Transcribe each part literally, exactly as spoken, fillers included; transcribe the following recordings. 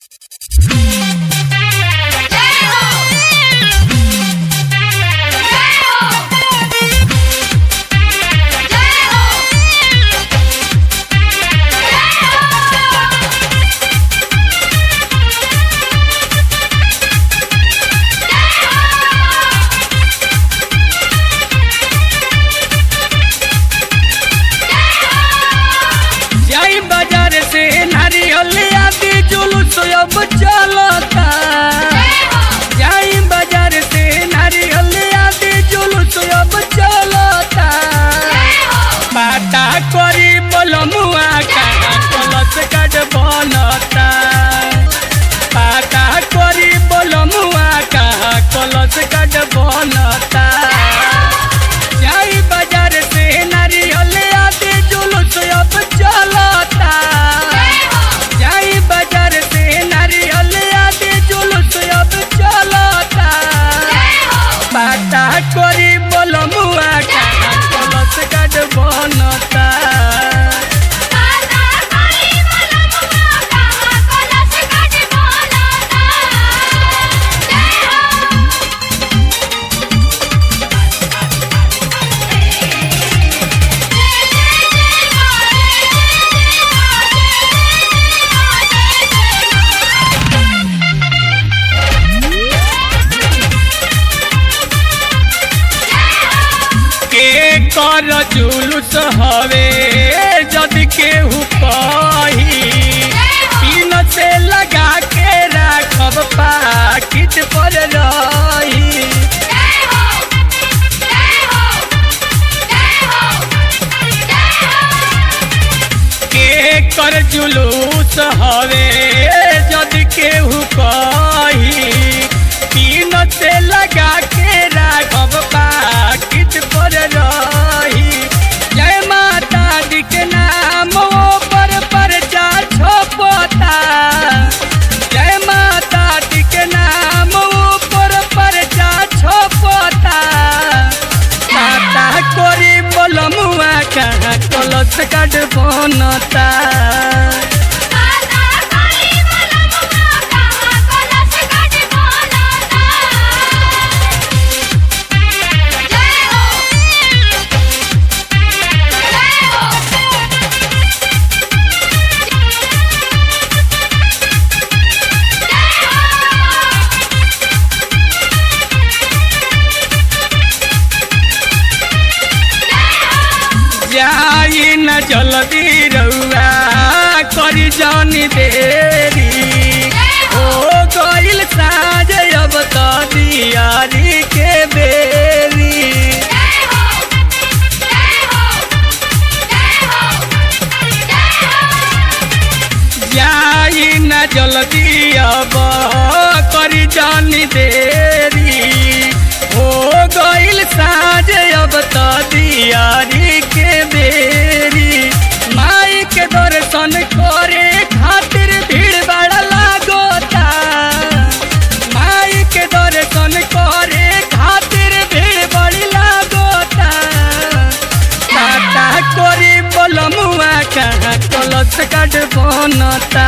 कर जुलूस हवे जदि केहू कही तीन से लगा के राखब पाकिट पर रही। के कर जुलूस हवे जदि केहू कही तीन से लगा के राखब पाकिट पर रही। जय माता दी के नाम पर परचा छोपता, जय माता दी के नाम पर परचा छोपता। माता कोरी बोलमुआ कहाँ कलश काट बनता। जाई न जल्दी रउआ करी जानी देरी, ओ गइल साँझ अब तो दियारी के बेरी। जाई न जल्दी अब करी जानी देरी, ओ गइल साँझ अब तो दियारी के बेरी। माई के दर्शन करे खातिर भीड़ बड़ा लागोता, माई के दर्शन करे खातिर भीड़ बड़ी लागोता। टाटा कोरी बोलमुआ कहाँ कलश काट बनता।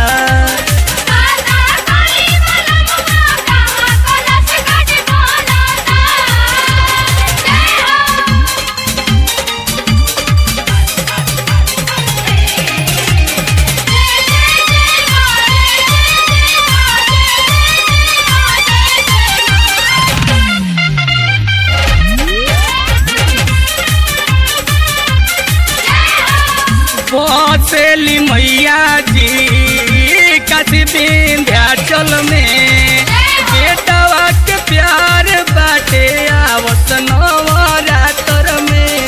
बसेली मैया जी काशी विंध्याचल में, बेटवा के प्यार बाटे आवत नवरात्र में।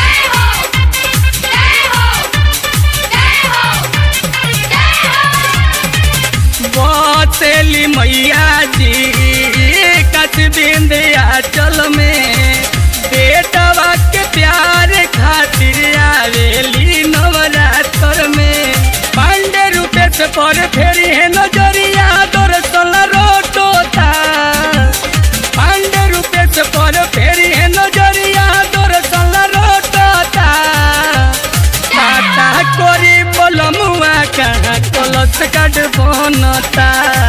बसेली मैया जी काशी विंध्याचल में, बेटवा के प्यार खातिर आवेली नवरात्र में। पांडे रूपेश पर फेरी है नजरिया दर्शन रोटोता, पांडे रूपेश पर फेरी है नजरिया दर्शन रोटोता। टाटा कोरी बोलमुआ कहाँ कलश काट बनता। बनता।